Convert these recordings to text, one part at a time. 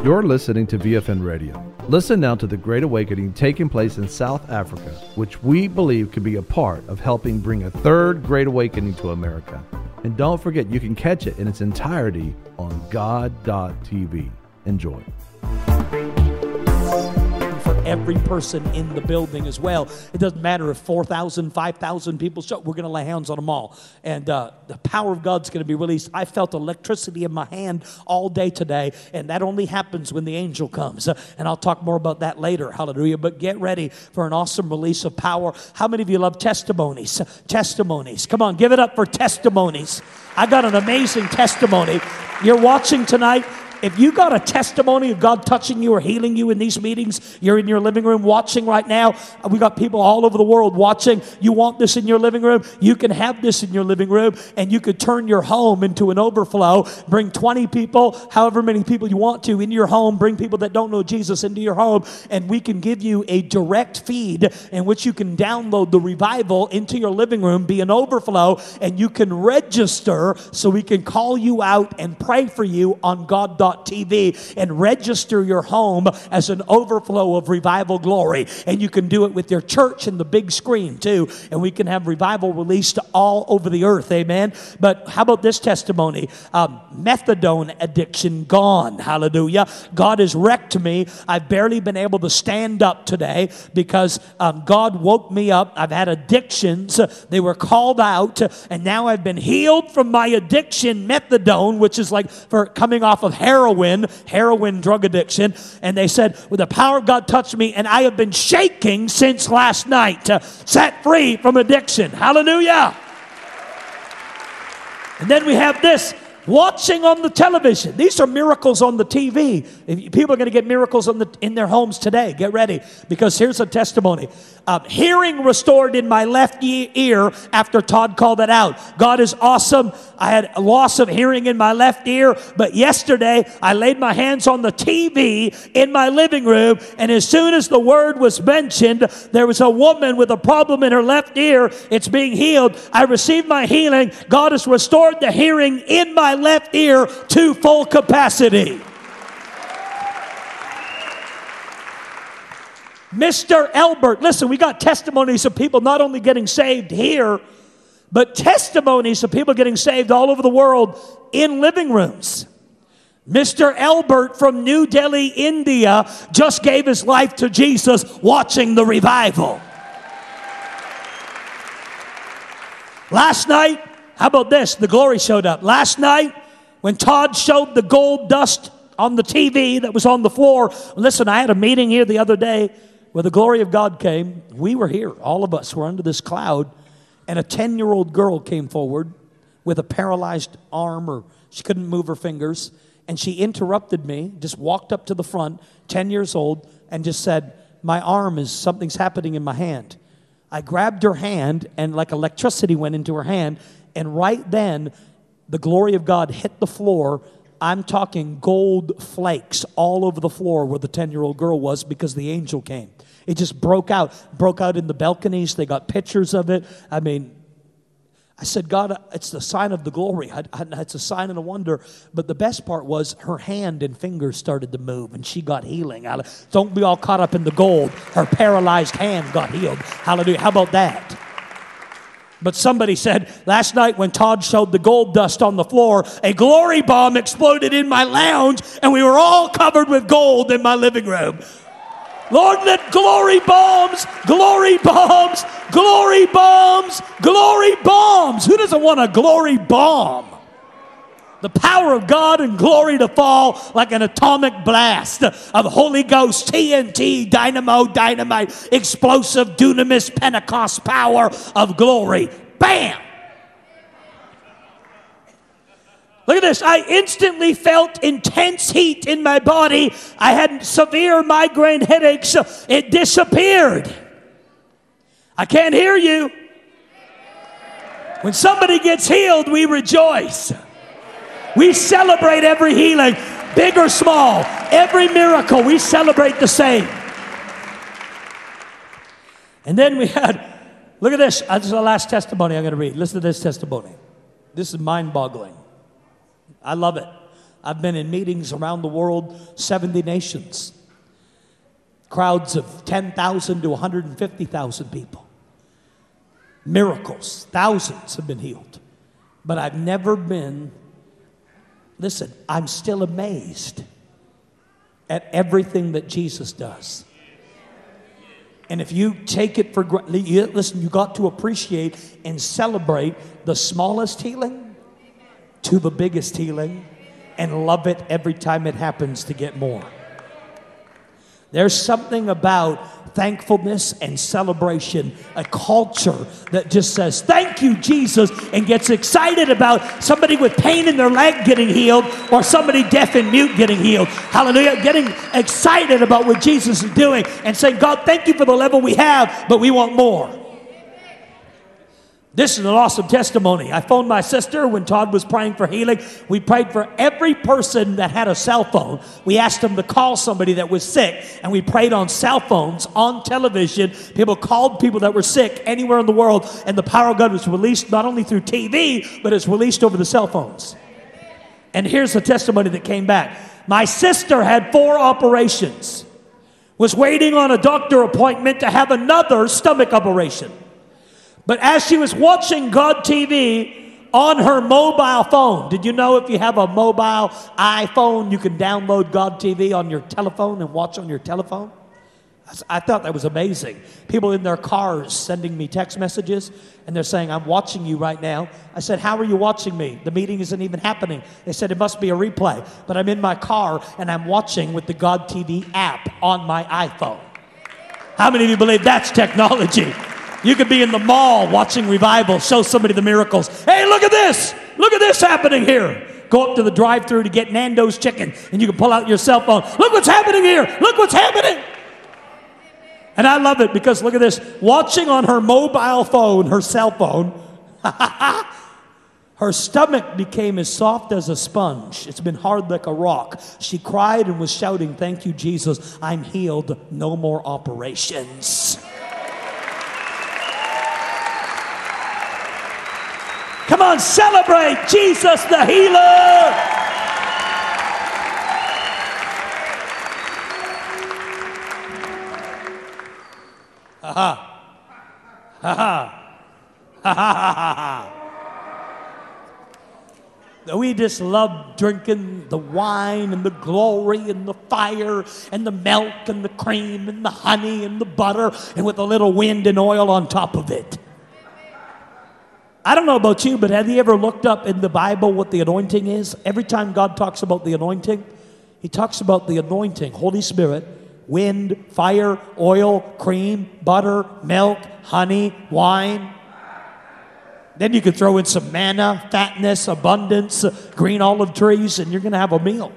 You're listening to VFN Radio. Listen now to the Great Awakening taking place in South Africa, which we believe could be a part of helping bring a third Great Awakening to America. And don't forget, you can catch it in its entirety on God.tv. Enjoy. For every person in the building as well. It doesn't matter if 4,000, 5,000 people show. We're going to lay hands on them all. And the power of God's going to be released. I felt electricity in my hand all day today. And that only happens when the angel comes. And I'll talk more about that later. Hallelujah. But get ready for an awesome release of power. How many of you love testimonies? Testimonies. Come on, give it up for testimonies. I got an amazing testimony. You're watching tonight. If you got a testimony of God touching you or healing you in these meetings, you're in your living room watching right now. We got people all over the world watching. You want this in your living room? You can have this in your living room, and you could turn your home into an overflow. Bring 20 people, however many people you want to, into your home. Bring people that don't know Jesus into your home, and we can give you a direct feed in which you can download the revival into your living room, be an overflow, and you can register so we can call you out and pray for you on God.tv and register your home as an overflow of revival glory. And you can do it with your church and the big screen too. And we can have revival released all over the earth. Amen. But how about this testimony? Methadone addiction gone. Hallelujah. God has wrecked me. I've barely been able to stand up today because God woke me up. I've had addictions. They were called out. And now I've been healed from my addiction, methadone, which is like for coming off of heroin drug addiction. And they said, well, the power of God touched me, and I have been shaking since last night, set free from addiction. Hallelujah. And then we have this, watching on the television. These are miracles on the TV. People are going to get miracles in their homes today. Get ready, because here's a testimony. Hearing restored in my left ear after Todd called it out. God is awesome. I had a loss of hearing in my left ear, but yesterday I laid my hands on the TV in my living room, and as soon as the word was mentioned, there was a woman with a problem in her left ear. It's being healed. I received my healing. God has restored the hearing in my left ear to full capacity. Mr. Elbert, listen, we got testimonies of people not only getting saved here, but testimonies of people getting saved all over the world in living rooms. Mr. Elbert from New Delhi, India, just gave his life to Jesus watching the revival. Last night, how about this? The glory showed up. Last night, when Todd showed the gold dust on the TV that was on the floor, listen, I had a meeting here the other day where the glory of God came. We were here. All of us were under this cloud. And a 10-year-old girl came forward with a paralyzed arm, or she couldn't move her fingers. And she interrupted me, just walked up to the front, 10 years old, and just said, my arm is, something's happening in my hand. I grabbed her hand, and like electricity went into her hand. And right then, the glory of God hit the floor. I'm talking gold flakes all over the floor where the 10-year-old girl was, because the angel came. It just broke out in the balconies. They got pictures of it. I mean, I said, God, it's the sign of the glory. It's a sign and a wonder. But the best part was her hand and fingers started to move, and she got healing. Don't be all caught up in the gold. Her paralyzed hand got healed. Hallelujah. How about that? But somebody said, last night when Todd showed the gold dust on the floor, a glory bomb exploded in my lounge, and we were all covered with gold in my living room. Lord, let glory bombs, glory bombs, glory bombs, glory bombs. Who doesn't want a glory bomb? The power of God and glory to fall like an atomic blast of Holy Ghost, TNT, dynamite, explosive, dunamis, Pentecost power of glory. Bam! Look at this. I instantly felt intense heat in my body. I had severe migraine headaches. It disappeared. I can't hear you. When somebody gets healed, we rejoice. We celebrate every healing, big or small. Every miracle, we celebrate the same. And then we had, look at this. This is the last testimony I'm going to read. Listen to this testimony. This is mind-boggling. I love it. I've been in meetings around the world, 70 nations. Crowds of 10,000 to 150,000 people. Miracles, thousands have been healed. But I've never been, listen, I'm still amazed at everything that Jesus does. And if you take it for granted, listen, you got to appreciate and celebrate the smallest healing to the biggest healing and love it every time it happens to get more. There's something about thankfulness and celebration, a culture that just says, thank you, Jesus, and gets excited about somebody with pain in their leg getting healed or somebody deaf and mute getting healed. Hallelujah. Getting excited about what Jesus is doing and saying, God, thank you for the level we have, but we want more. This is an awesome testimony. I phoned my sister when Todd was praying for healing. We prayed for every person that had a cell phone. We asked them to call somebody that was sick, and we prayed on cell phones, on television. People called people that were sick anywhere in the world, and the power of God was released not only through TV, but it's released over the cell phones. And here's the testimony that came back. My sister had 4 operations, was waiting on a doctor appointment to have another stomach operation. But as she was watching God TV on her mobile phone, did you know if you have a mobile iPhone, you can download God TV on your telephone and watch on your telephone? I thought that was amazing. People in their cars sending me text messages, and they're saying, I'm watching you right now. I said, how are you watching me? The meeting isn't even happening. They said, it must be a replay. But I'm in my car, and I'm watching with the God TV app on my iPhone. How many of you believe that's technology? You could be in the mall watching revival, show somebody the miracles. Hey, look at this. Look at this happening here. Go up to the drive-thru to get Nando's chicken, and you can pull out your cell phone. Look what's happening here. Look what's happening. And I love it because look at this. Watching on her mobile phone, her cell phone, her stomach became as soft as a sponge. It's been hard like a rock. She cried and was shouting, thank you, Jesus. I'm healed. No more operations. Come on, celebrate Jesus the healer. Ha ha. Ha ha. Ha ha. We just love drinking the wine and the glory and the fire and the milk and the cream and the honey and the butter and with a little wind and oil on top of it. I don't know about you, but have you ever looked up in the Bible what the anointing is? Every time God talks about the anointing, He talks about the anointing, Holy Spirit, wind, fire, oil, cream, butter, milk, honey, wine. Then you could throw in some manna, fatness, abundance, green olive trees, and you're going to have a meal.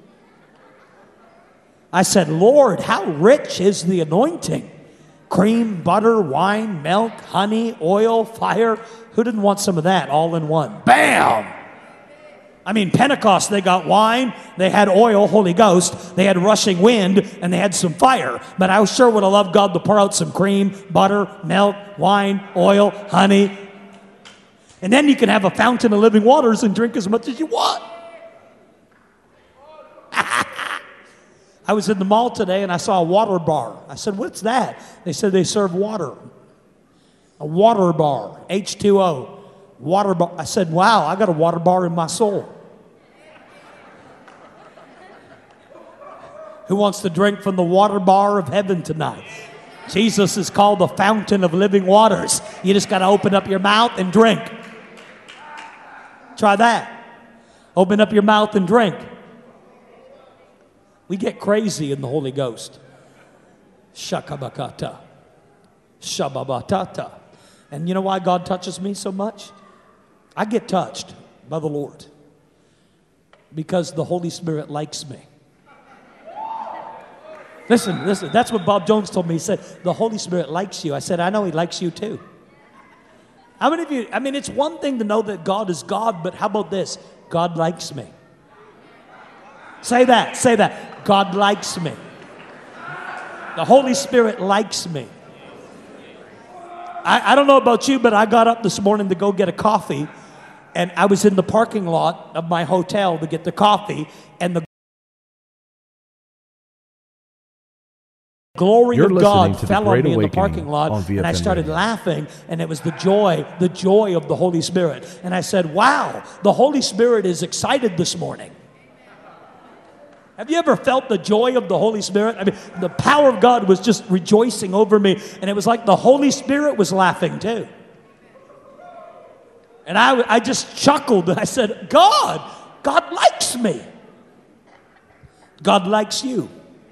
I said, Lord, how rich is the anointing? Cream, butter, wine, milk, honey, oil, fire. Who didn't want some of that all in one? Bam! I mean, Pentecost, they got wine, they had oil, Holy Ghost, they had rushing wind, and they had some fire. But I sure would have loved God to pour out some cream, butter, milk, wine, oil, honey. And then you can have a fountain of living waters and drink as much as you want. I was in the mall today and I saw a water bar. I said, what's that? They said they serve water. A water bar, H2O, water bar. I said, wow, I got a water bar in my soul. Who wants to drink from the water bar of heaven tonight? Jesus is called the fountain of living waters. You just got to open up your mouth and drink. Try that. Open up your mouth and drink. We get crazy in the Holy Ghost. Shakabakata. Shababatata. And you know why God touches me so much? I get touched by the Lord because the Holy Spirit likes me. Listen, that's what Bob Jones told me. He said, the Holy Spirit likes you. I said, I know He likes you too. How many of you, I mean, it's one thing to know that God is God, but how about this? God likes me. Say that, say that. God likes me. The Holy Spirit likes me. I don't know about you, but I got up this morning to go get a coffee, And I was in the parking lot of my hotel to get the coffee, and the glory of God fell on me in the parking lot, and I started laughing, and it was the joy of the Holy Spirit. And I said, wow, the Holy Spirit is excited this morning. Have you ever felt the joy of the Holy Spirit? I mean, the power of God was just rejoicing over me, and it was like the Holy Spirit was laughing too. And I just chuckled, and I said, God likes me. God likes you.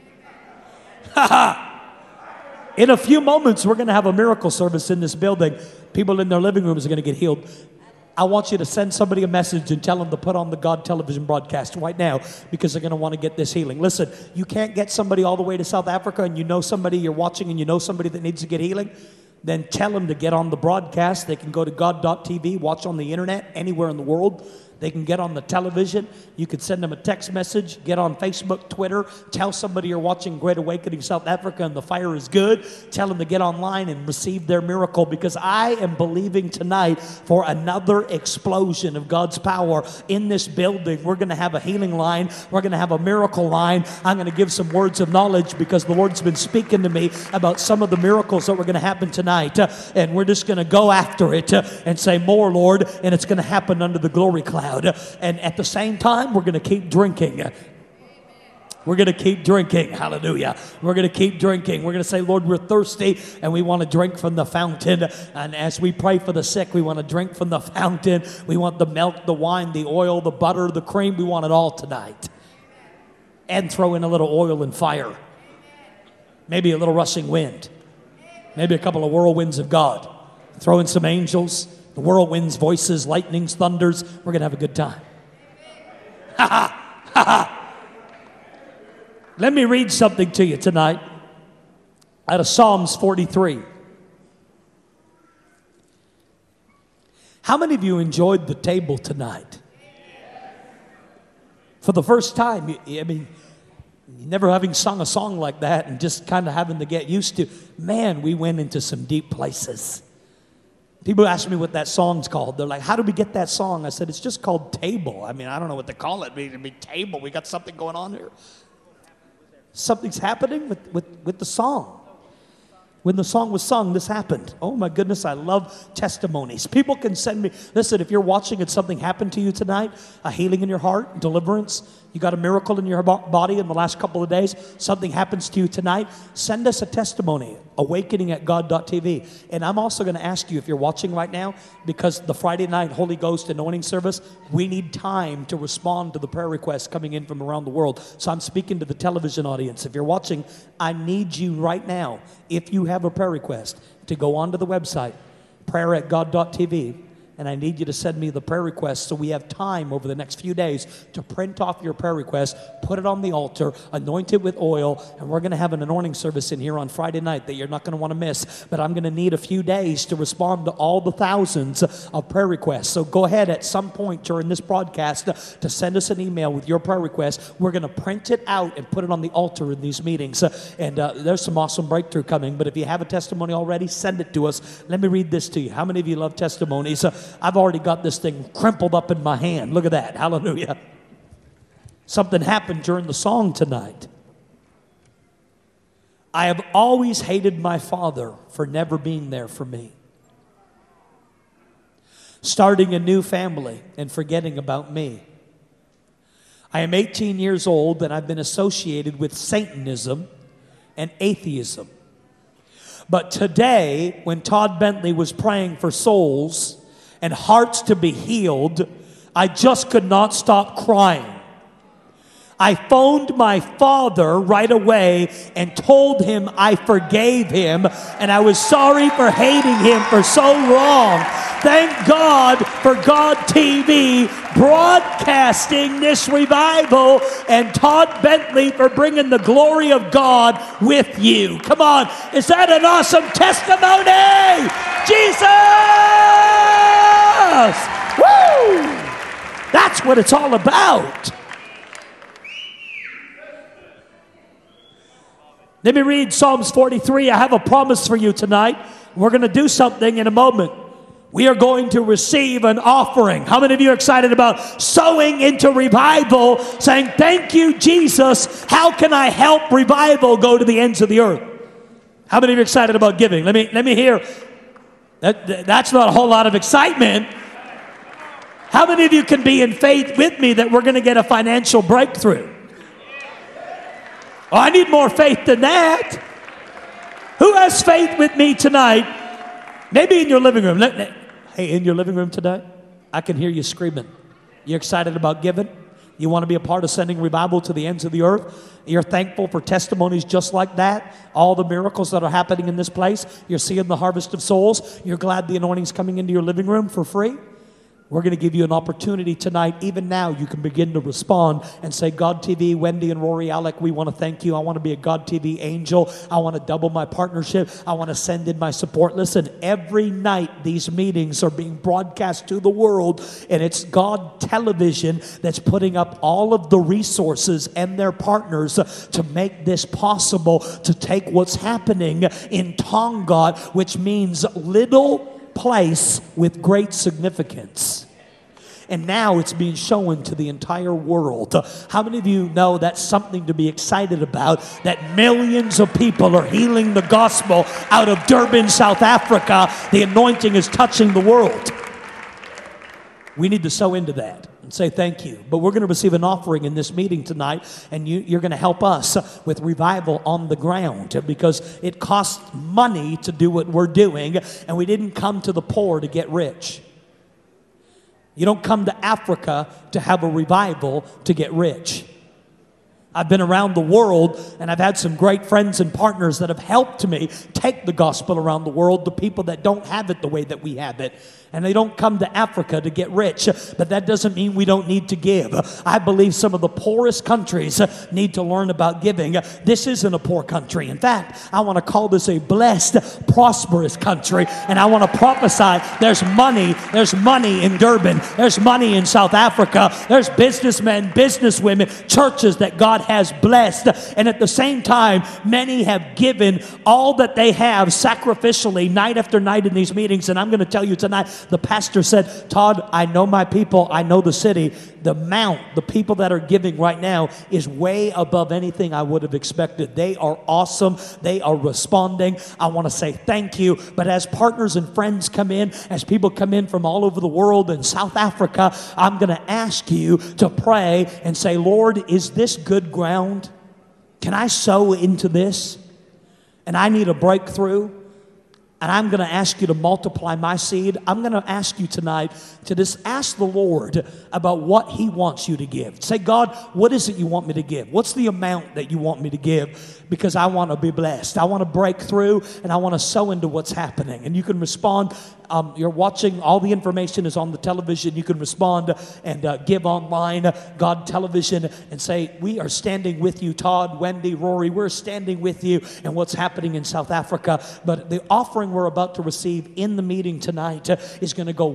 In a few moments, we're going to have a miracle service in this building. People in their living rooms are going to get healed. I want you to send somebody a message and tell them to put on the God television broadcast right now, because they're going to want to get this healing. Listen, you can't get somebody all the way to South Africa, and you know somebody you're watching and you know somebody that needs to get healing, then tell them to get on the broadcast. They can go to God.tv, watch on the internet anywhere in the world. They can get on the television. You could send them a text message, get on Facebook, Twitter. Tell somebody you're watching Great Awakening South Africa and the fire is good. Tell them to get online and receive their miracle, because I am believing tonight for another explosion of God's power in this building. We're going to have a healing line. We're going to have a miracle line. I'm going to give some words of knowledge, because the Lord's been speaking to me about some of the miracles that were going to happen tonight. And we're just going to go after it and say, more, Lord, and it's going to happen under the glory cloud. And at the same time, we're going to keep drinking. We're going to keep drinking. Hallelujah. We're going to keep drinking. We're going to say, Lord, we're thirsty and we want to drink from the fountain. And as we pray for the sick, we want to drink from the fountain. We want the milk, the wine, the oil, the butter, the cream. We want it all tonight. And throw in a little oil and fire. Maybe a little rushing wind. Maybe a couple of whirlwinds of God. Throw in some angels. The whirlwinds, voices, lightnings, thunders. We're going to have a good time. Ha ha, ha ha. Let me read something to you tonight out of Psalms 43. How many of you enjoyed the table tonight? For the first time, never having sung a song like that and just kind of having to get used to, man, we went into some deep places. People ask me what that song's called. They're like, how did we get that song? I said, it's just called Table. I mean, I don't know what to call it. I mean, table. We got something going on here. Something's happening with the song. When the song was sung, this happened. Oh my goodness, I love testimonies. People can send me, listen, if you're watching and something happened to you tonight, a healing in your heart, deliverance, you got a miracle in your body in the last couple of days, something happens to you tonight, send us a testimony, awakening@god.tv. And I'm also going to ask you, if you're watching right now, because the Friday night Holy Ghost anointing service, we need time to respond to the prayer requests coming in from around the world. So I'm speaking to the television audience. If you're watching, I need you right now, if you have a prayer request, to go onto the website, prayer@god.tv, and I need you to send me the prayer request, so we have time over the next few days to print off your prayer request, put it on the altar, anoint it with oil, and we're going to have an anointing service in here on Friday night that you're not going to want to miss. But I'm going to need a few days to respond to all the thousands of prayer requests. So go ahead at some point during this broadcast to send us an email with your prayer request. We're going to print it out and put it on the altar in these meetings. And there's some awesome breakthrough coming. But if you have a testimony already, send it to us. Let me read this to you. How many of you love testimonies? I've already got this thing crumpled up in my hand. Look at that. Hallelujah. Something happened during the song tonight. I have always hated my father for never being there for me. Starting a new family and forgetting about me. I am 18 years old and I've been associated with Satanism and atheism. But today, when Todd Bentley was praying for souls and hearts to be healed, I just could not stop crying. I phoned my father right away and told him I forgave him and I was sorry for hating him for so long. Thank God for God TV broadcasting this revival, and Todd Bentley for bringing the glory of God with you. Come on, is that an awesome testimony? Jesus! Woo! That's what it's all about. Let me read Psalms 43. I have a promise for you tonight. We're going to do something in a moment. we are going to receive an offering. How many of you are excited about sowing into revival, saying, thank you, Jesus. How can I help revival go to the ends of the earth? How many of you are excited about giving? Let me hear. That's not a whole lot of excitement. How many of you can be in faith with me that we're going to get a financial breakthrough? Oh, I need more faith than that. Who has faith with me tonight? Maybe in your living room. Hey, in your living room today, I can hear you screaming. You're excited about giving? You want to be a part of sending revival to the ends of the earth? You're thankful for testimonies just like that? All the miracles that are happening in this place? You're seeing the harvest of souls? You're glad the anointing's coming into your living room for free? We're going to give you an opportunity tonight. Even now, you can begin to respond and say, God TV, Wendy and Rory Alec, we want to thank you. I want to be a God TV angel. I want to double my partnership. I want to send in my support. Listen, every night these meetings are being broadcast to the world, and it's God Television that's putting up all of the resources and their partners to make this possible, to take what's happening in Tonga, which means little place with great significance. And now it's being shown to the entire world. How many of you know that's something to be excited about? That millions of people are healing the gospel out of Durban, South Africa. The anointing is touching the world. We need to sow into that and say thank you. But we're going to receive an offering in this meeting tonight, and you're going to help us with revival on the ground, because it costs money to do what we're doing, and we didn't come to the poor to get rich. You don't come to Africa to have a revival to get rich. I've been around the world, and I've had some great friends and partners that have helped me take the gospel around the world to people that don't have it the way that we have it. And they don't come to Africa to get rich, but that doesn't mean we don't need to give. I believe some of the poorest countries need to learn about giving. This isn't a poor country. In fact, I want to call this a blessed, prosperous country, and I want to prophesy there's money in Durban, there's money in South Africa, there's businessmen, businesswomen, churches that God has blessed, and at the same time, many have given all that they have sacrificially night after night in these meetings. And I'm going to tell you tonight, the pastor said, Todd, I know my people, I know the city. The people that are giving right now is way above anything I would have expected. They are awesome. They are responding. I want to say thank you. But as partners and friends come in, as people come in from all over the world and South Africa, I'm going to ask you to pray and say, Lord, is this good ground? Can I sow into this? And I need a breakthrough. And I'm going to ask you to multiply my seed. I'm going to ask you tonight to just ask the Lord about what He wants you to give. Say, God, what is it you want me to give? What's the amount that you want me to give? Because I want to be blessed. I want to break through, and I want to sow into what's happening. And you can respond. You're watching. All the information is on the television. You can respond and give online, God Television, and say, we are standing with you, Todd, Wendy, Rory. We're standing with you and what's happening in South Africa. But the offering we're about to receive in the meeting tonight is going to go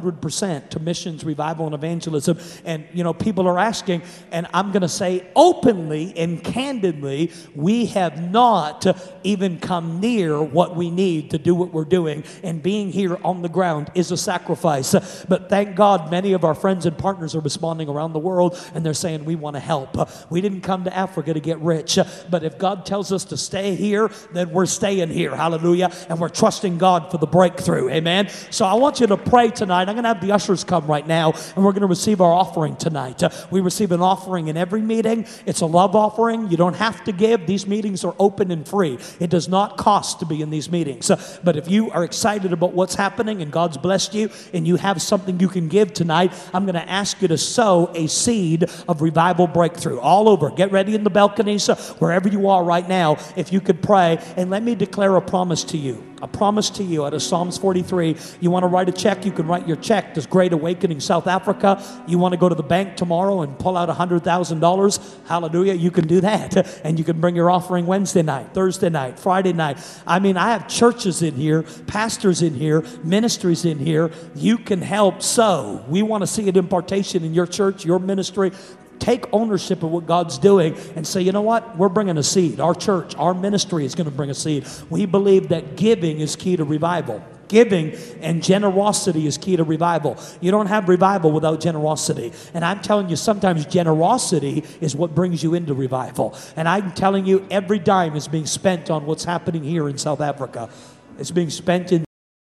100% to missions, revival, and evangelism. And, people are asking, and I'm going to say openly and candidly, we have not even come near what we need to do what we're doing. And being here on the ground is a sacrifice. But thank God many of our friends and partners are responding around the world, and they're saying, we want to help. We didn't come to Africa to get rich. But if God tells us to stay here, then we're staying here. Hallelujah. And we're trusting God for the breakthrough. Amen. So I want you to pray tonight. I'm going to have the ushers come right now, and we're going to receive our offering tonight. We receive an offering in every meeting. It's a love offering. You don't have to give. These meetings are open and free. It does not cost to be in these meetings. But if you are excited about what's happening and God's blessed you and you have something you can give tonight, I'm going to ask you to sow a seed of revival breakthrough all over. Get ready in the balconies, wherever you are right now, if you could pray. And let me declare a promise to you. A promise to you out of Psalms 43. You want to write a check, you can write your check. There's Great Awakening South Africa. You want to go to the bank tomorrow and pull out $100,000. Hallelujah. You can do that. And you can bring your offering Wednesday night, Thursday night, Friday night. I have churches in here, pastors in here, ministries in here. You can help sow. We want to see an impartation in your church, your ministry. Take ownership of what God's doing and say, you know what? We're bringing a seed. Our church, our ministry is going to bring a seed. We believe that giving is key to revival. Giving and generosity is key to revival. You don't have revival without generosity. And I'm telling you, sometimes generosity is what brings you into revival. And I'm telling you, every dime is being spent on what's happening here in South Africa. It's being spent in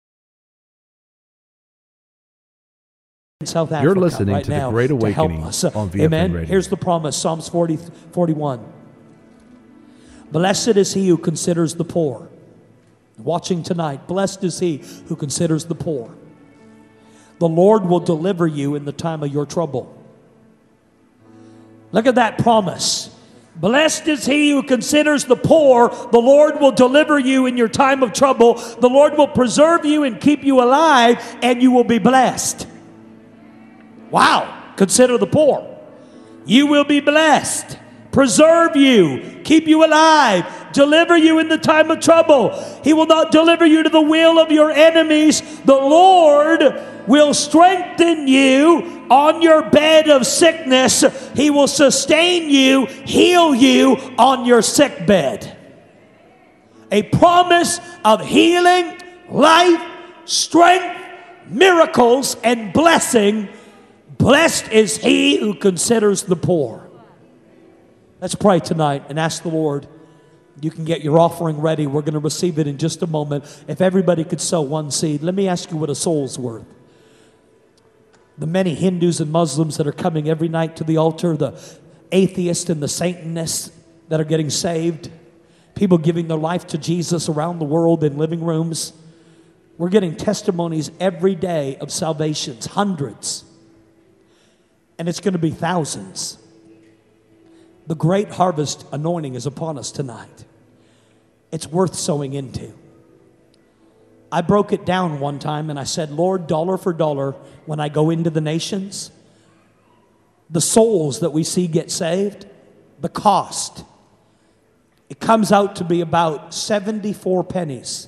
South Africa. You're listening right to the now Great to help Awakening us. on VFN Amen. Radio. Here's the promise, Psalms 41. Blessed is he who considers the poor. Watching tonight, blessed is he who considers the poor. The Lord will deliver you in the time of your trouble. Look at that promise. Blessed is he who considers the poor. The Lord will deliver you in your time of trouble. The Lord will preserve you and keep you alive, and you will be blessed. Wow. Consider the poor. You will be blessed. Preserve you, keep you alive, deliver you in the time of trouble. He will not deliver you to the will of your enemies. The Lord will strengthen you on your bed of sickness. He will sustain you, heal you on your sick bed. A promise of healing, life, strength, miracles, and blessing. Blessed is he who considers the poor. Let's pray tonight and ask the Lord. You can get your offering ready. We're going to receive it in just a moment. If everybody could sow one seed, let me ask you what a soul's worth. The many Hindus and Muslims that are coming every night to the altar, the atheists and the Satanists that are getting saved, people giving their life to Jesus around the world in living rooms. We're getting testimonies every day of salvations, hundreds. And it's going to be thousands. The great harvest anointing is upon us tonight. It's worth sowing into. I broke it down one time and I said, Lord, dollar for dollar, when I go into the nations, the souls that we see get saved, the cost, it comes out to be about 74 pennies.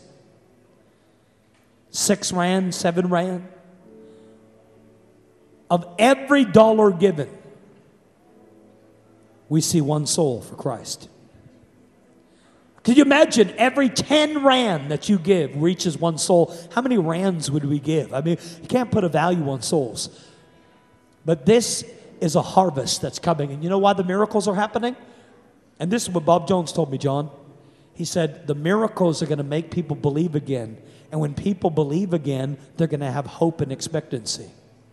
6 rand, 7 rand. Of every dollar given, we see one soul for Christ. Could you imagine every 10 rand that you give reaches one soul? How many rands would we give? I mean, you can't put a value on souls. But this is a harvest that's coming. And you know why the miracles are happening? And this is what Bob Jones told me, John. He said, the miracles are going to make people believe again. And when people believe again, they're going to have hope and expectancy.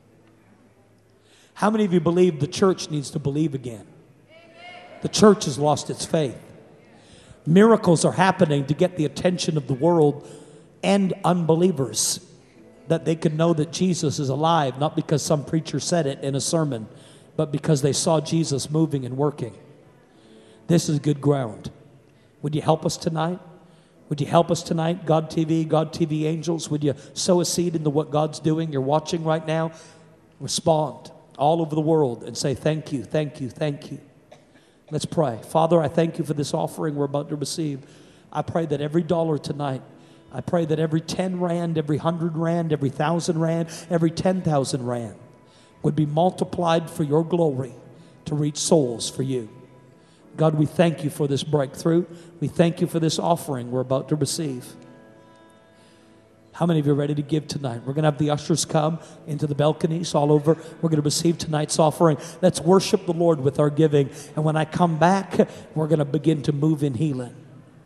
How many of you believe the church needs to believe again? The church has lost its faith. Miracles are happening to get the attention of the world and unbelievers, that they can know that Jesus is alive, not because some preacher said it in a sermon, but because they saw Jesus moving and working. This is good ground. Would you help us tonight? Would you help us tonight? God TV angels, would you sow a seed into what God's doing? You're watching right now. Respond all over the world and say, thank you, thank you, thank you. Let's pray. Father, I thank you for this offering we're about to receive. I pray that every dollar tonight, I pray that every 10 rand, every 100 rand, every 1,000 rand, every 10,000 rand would be multiplied for your glory to reach souls for you. God, we thank you for this breakthrough. We thank you for this offering we're about to receive. How many of you are ready to give tonight? We're going to have the ushers come into the balconies all over. We're going to receive tonight's offering. Let's worship the Lord with our giving. And when I come back, we're going to begin to move in healing.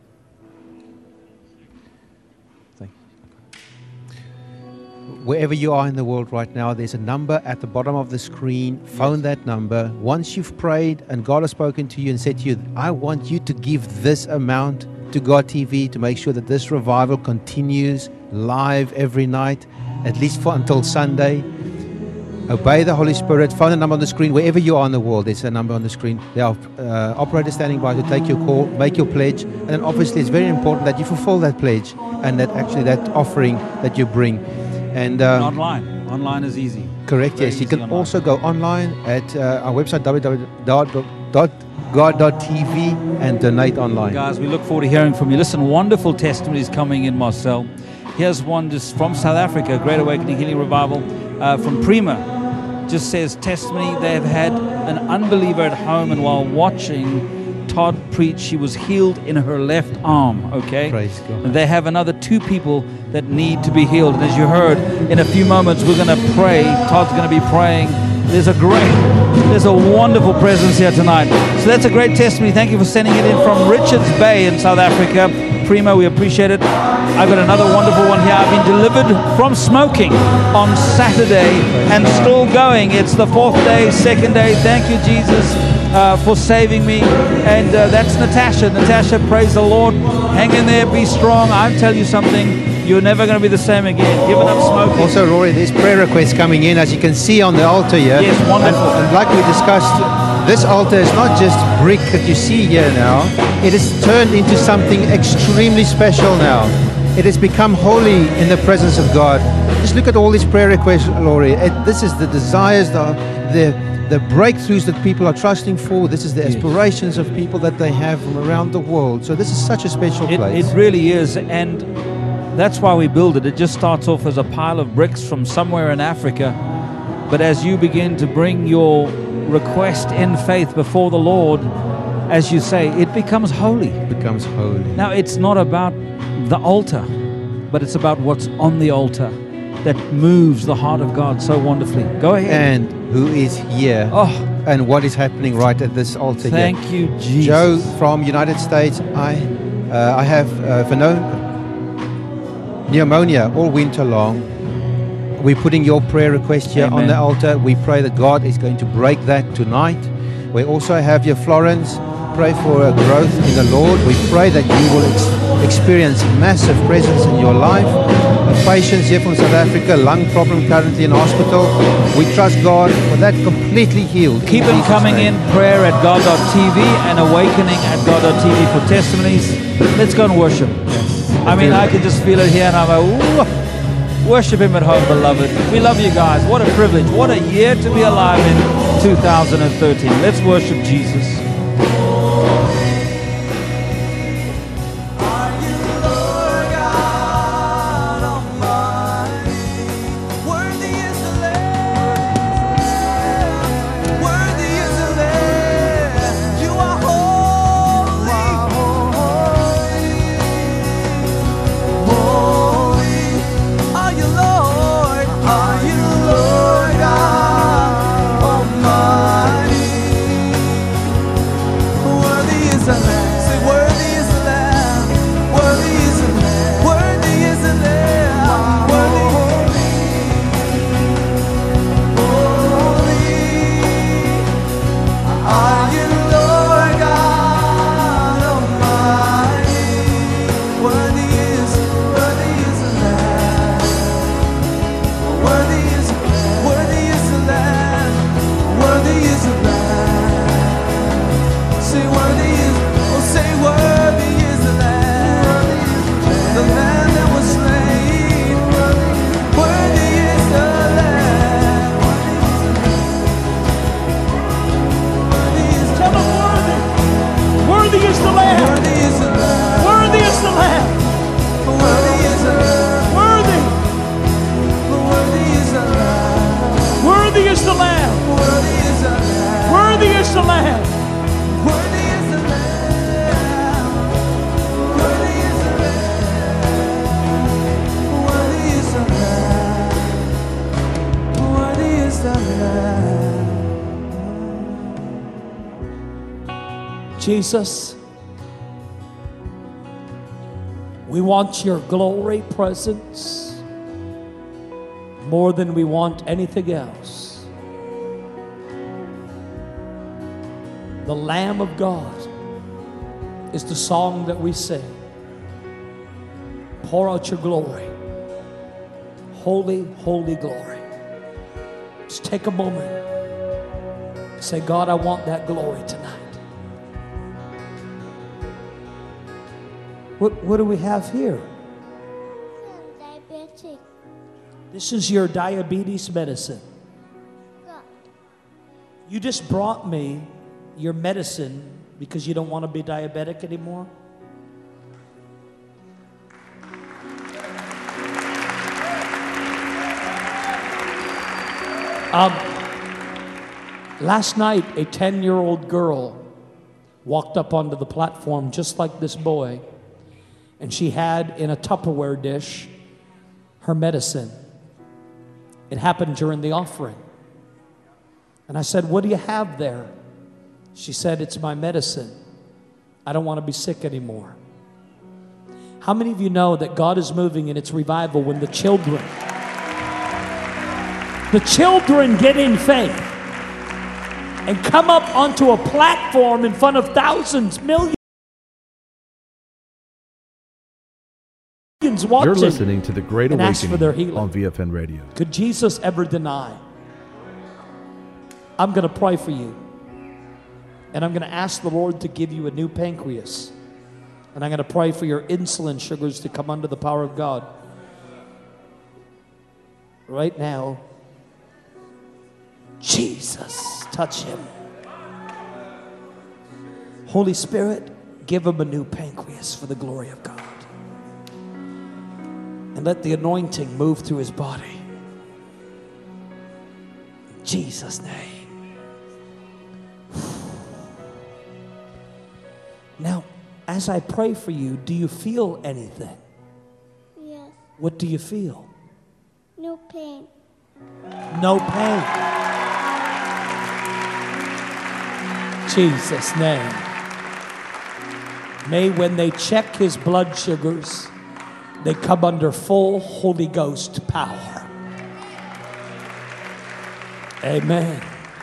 Wherever you are in the world right now, there's a number at the bottom of the screen. Phone that number. Once you've prayed and God has spoken to you and said to you, I want you to give this amount to God TV to make sure that this revival continues live every night, at least until Sunday. Obey the Holy Spirit. Phone the number on the screen. Wherever you are in the world, there's a number on the screen. There are operators standing by to take your call, make your pledge. And then obviously it's very important that you fulfill that pledge and that actually that offering that you bring. And online is easy. Correct, Very yes. You can easy online. also go online at our website, www.god.tv, and donate online. Guys, we look forward to hearing from you. Listen, wonderful testimonies coming in, Marcel. Here's one just from South Africa, Great Awakening Healing Revival, from Prima. Just says testimony, they have had an unbeliever at home, and while watching Todd preached, she was healed in her left arm, okay? Praise God. And they have another 2 people that need to be healed. And as you heard, in a few moments, we're going to pray. Todd's going to be praying. There's a wonderful presence here tonight. So that's a great testimony. Thank you for sending it in from Richards Bay in South Africa. Primo, we appreciate it. I've got another wonderful one here. I've been delivered from smoking on Saturday and still going. It's the 4th day, 2nd day. Thank you, Jesus, for saving me. And that's Natasha. Natasha, praise the Lord. Hang in there, be strong. I'll tell you something. You're never going to be the same again. Giving up smoking. Also, Rory, there's prayer requests coming in, as you can see on the altar here. Yes, wonderful. And like we discussed, this altar is not just brick that you see here now. It is turned into something extremely special now. It has become holy in the presence of God. Just look at all these prayer requests, Rory. This is the desires, the breakthroughs that people are trusting for. This is the aspirations of people that they have from around the world. So this is such a special place. It really is. And that's why we build it. It just starts off as a pile of bricks from somewhere in Africa. But as you begin to bring your request in faith before the Lord, as you say, it becomes holy. It becomes holy. Now, it's not about the altar, but it's about what's on the altar that moves the heart of God so wonderfully. Go ahead. And who is here? Oh, and what is happening right at this altar thank here? you, Jesus. Joe from United States. I have pneumonia all winter long. We're putting your prayer request here on the altar. We pray that God is going to break that tonight. We also have your Florence. Pray for a growth in the Lord. We pray that you will experience massive presence in your life. A patient here from South Africa, lung problem currently in hospital. We trust God for that completely healed. Keep them coming in, prayer at God.tv and awakening at God.tv for testimonies. Let's go and worship. I mean, I can just feel it here, and I'm like, ooh, worship Him at home, beloved. We love you guys. What a privilege. What a year to be alive in 2013. Let's worship Jesus. Jesus, we want your glory presence more than we want anything else. The Lamb of God is the song that we sing. Pour out your glory. Holy, holy glory. Just take a moment. Say, God, I want that glory tonight. What do we have here? Diabetic. This is your diabetes medicine. You just brought me your medicine because you don't want to be diabetic anymore? Last night, a 10-year-old girl walked up onto the platform just like this boy, and she had in a Tupperware dish her medicine. It happened during the offering. And I said, "What do you have there?" She said, "It's my medicine. I don't want to be sick anymore." How many of you know that God is moving in its revival when the children get in faith and come up onto a platform in front of thousands, millions watching? You're listening to The Great and ask for their Awakening healing. on VFN Radio. Could Jesus ever deny? I'm going to pray for you. And I'm going to ask the Lord to give you a new pancreas. And I'm going to pray for your insulin sugars to come under the power of God. Right now, Jesus, touch him. Holy Spirit, give him a new pancreas for the glory of God. And let the anointing move through his body. In Jesus' name. Now, as I pray for you, do you feel anything? Yes. What do you feel? No pain. No pain. Jesus' name. May when they check his blood sugars, they come under full Holy Ghost power. Amen.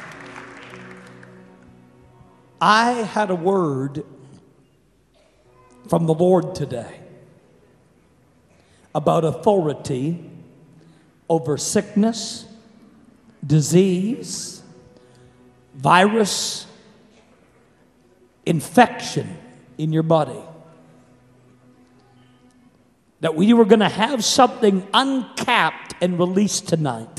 I had a word from the Lord today about authority over sickness, disease, virus, infection in your body. That we were going to have something uncapped and released tonight.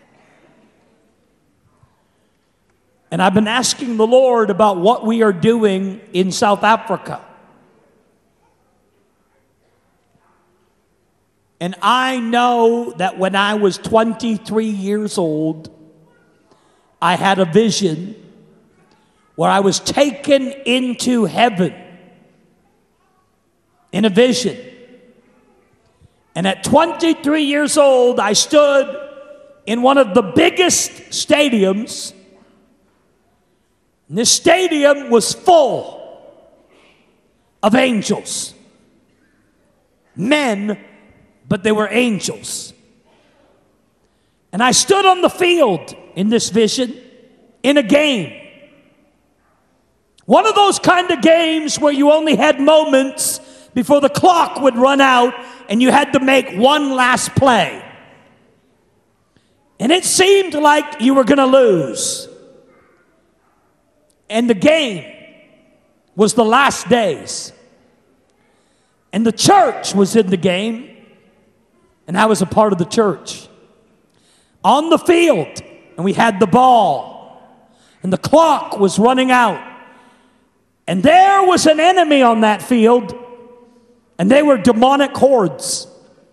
And I've been asking the Lord about what we are doing in South Africa. And I know that when I was 23 years old, I had a vision where I was taken into heaven in a vision. And at 23 years old, I stood in one of the biggest stadiums. And this stadium was full of angels. Men, but they were angels. And I stood on the field in this vision in a game. One of those kind of games where you only had moments before the clock would run out and you had to make one last play. And it seemed like you were going to lose. And the game was the last days. And the church was in the game. And I was a part of the church. On the field, and we had the ball. And the clock was running out. And there was an enemy on that field. And they were demonic hordes.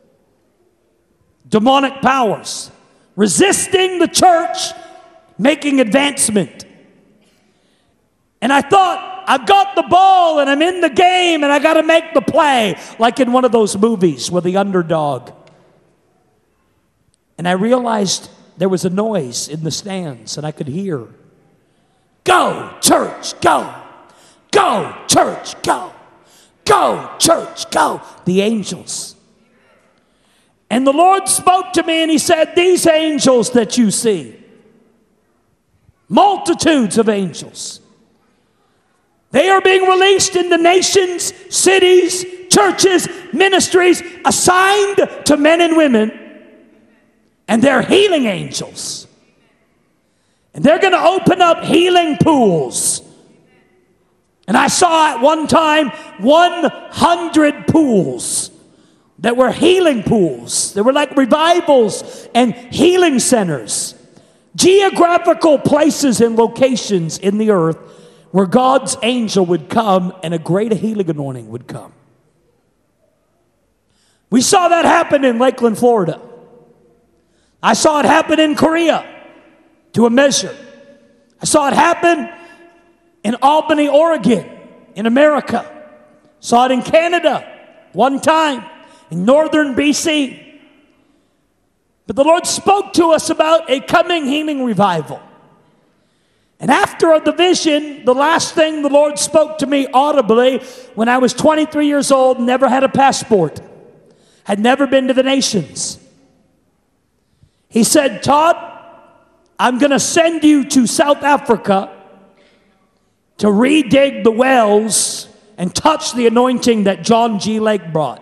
Demonic powers. Resisting the church, making advancement. And I thought, I've got the ball and I'm in the game and I got to make the play. Like in one of those movies with the underdog. And I realized there was a noise in the stands and I could hear, "Go, church, go. Go, church, go. Go, church, go." The angels. And the Lord spoke to me and he said, "These angels that you see, multitudes of angels, they are being released in the nations, cities, churches, ministries, assigned to men and women. And they're healing angels. And they're going to open up healing pools." And I saw at one time 100 pools that were healing pools. They were like revivals and healing centers. Geographical places and locations in the earth where God's angel would come and a great healing anointing would come. We saw that happen in Lakeland, Florida. I saw it happen in Korea to a measure. I saw it happen in Albany, Oregon. in America. Saw it in Canada one time, in northern BC. But the Lord spoke to us about a coming healing revival. And after the vision, the last thing the Lord spoke to me audibly when I was 23 years old, never had a passport, had never been to the nations. He said, Todd, I'm going to send you to South Africa to redig the wells and touch the anointing that John G. Lake brought.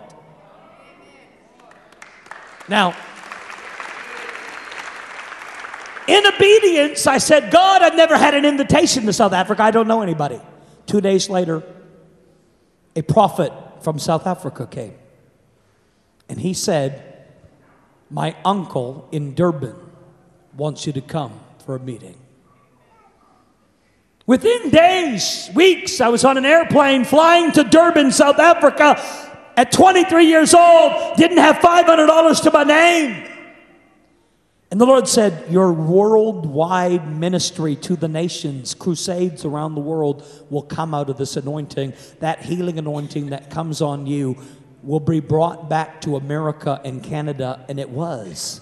Now, in obedience, I said, God, I've never had an invitation to South Africa. I don't know anybody. 2 days later, a prophet from South Africa came. And he said, my uncle in Durban wants you to come for a meeting. Within days, weeks, I was on an airplane flying to Durban, South Africa. At 23 years old, didn't have $500 to my name. And the Lord said, your worldwide ministry to the nations, crusades around the world, will come out of this anointing. That healing anointing that comes on you will be brought back to America and Canada, and it was.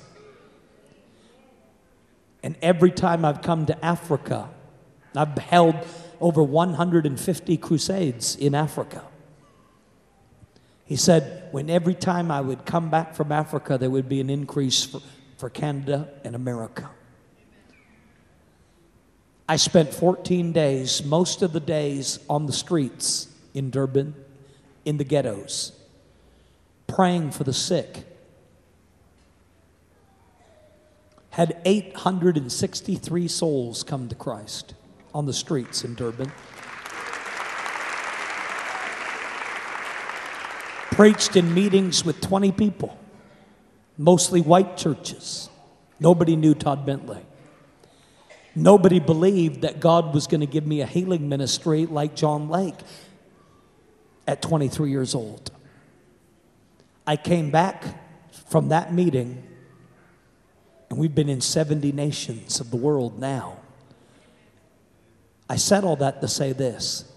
And every time I've come to Africa, I've held over 150 crusades in Africa. He said, when every time I would come back from Africa, there would be an increase for Canada and America. I spent 14 days, most of the days on the streets in Durban, in the ghettos, praying for the sick. Had 863 souls come to Christ on the streets in Durban. Preached in meetings with 20 people. Mostly white churches. Nobody knew Todd Bentley. Nobody believed that God was going to give me a healing ministry like John Lake at 23 years old. I came back from that meeting, and we've been in 70 nations of the world now. I said all that to say this.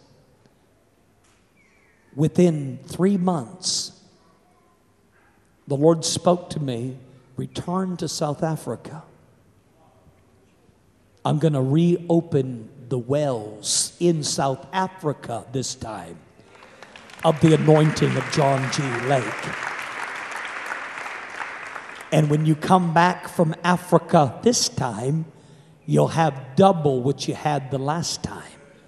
Within 3 months, the Lord spoke to me, return to South Africa. I'm going to reopen the wells in South Africa this time of the anointing of John G. Lake. And when you come back from Africa this time, you'll have double what you had the last time.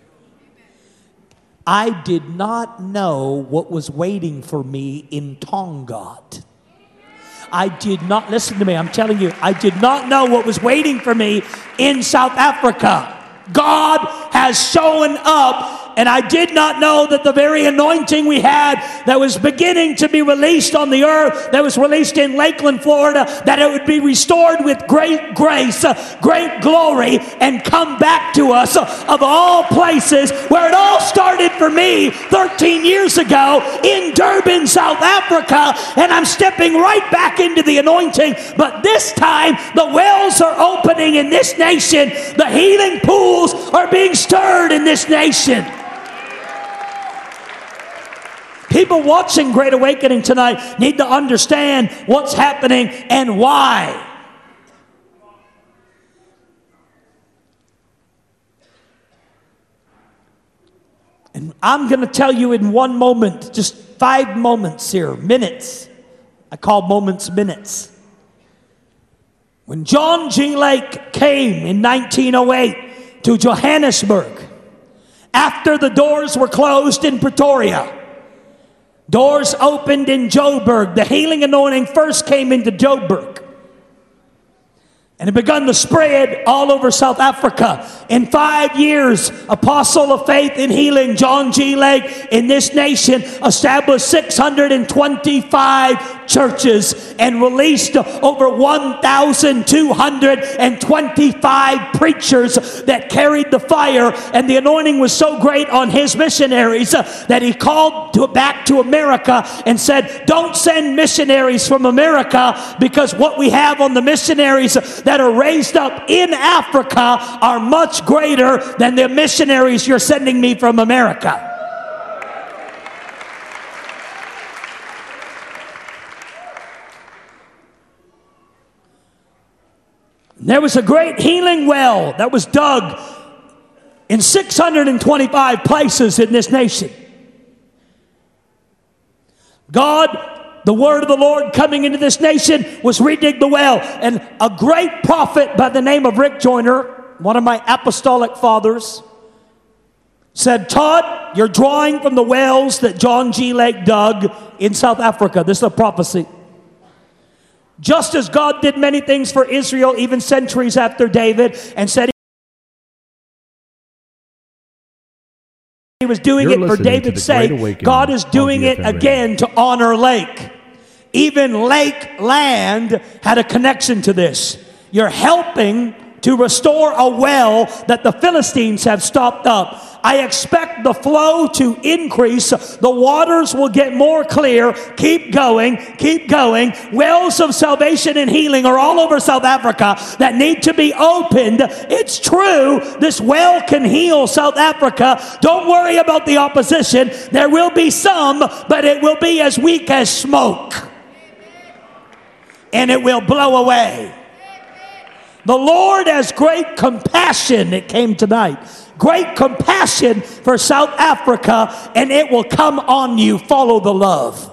I did not know what was waiting for me in Tongaat. I did not, listen to me, I'm telling you, I did not know what was waiting for me in South Africa. God has shown up, and I did not know that the very anointing we had that was beginning to be released on the earth, that was released in Lakeland, Florida, that it would be restored with great grace, great glory, and come back to us of all places where it all started for me 13 years ago in Durban, South Africa, and I'm stepping right back into the anointing, but this time the wells are opening in this nation, the healing pools are being stirred in this nation. People watching Great Awakening tonight need to understand what's happening and why. And I'm going to tell you in one moment, just 5 moments here, minutes. I call moments minutes. When John G. Lake came in 1908 to Johannesburg, after the doors were closed in Pretoria, doors opened in Joburg. The healing anointing first came into Joburg. And it begun to spread all over South Africa. In 5 years, apostle of faith in healing, John G. Lake, in this nation, established 625 churches and released over 1,225 preachers that carried the fire. And the anointing was so great on his missionaries that he called back to America and said, don't send missionaries from America, because what we have on the missionaries that are raised up in Africa are much greater than the missionaries you're sending me from America. There was a great healing well that was dug in 625 places in this nation. God, the word of the Lord coming into this nation was redig the well. And a great prophet by the name of Rick Joyner, one of my apostolic fathers, said, Todd, you're drawing from the wells that John G. Lake dug in South Africa. This is a prophecy. Just as God did many things for Israel, even centuries after David, and said He was doing it for David's sake, God is doing it again to honor Lake. Even Lake land had a connection to this. You're helping to restore a well that the Philistines have stopped up. I expect the flow to increase. The waters will get more clear. Keep going. Keep going. Wells of salvation and healing are all over South Africa that need to be opened. It's true. This well can heal South Africa. Don't worry about the opposition. There will be some, but it will be as weak as smoke. And it will blow away. The Lord has great compassion. It came tonight. Great compassion for South Africa, and it will come on you. Follow the love.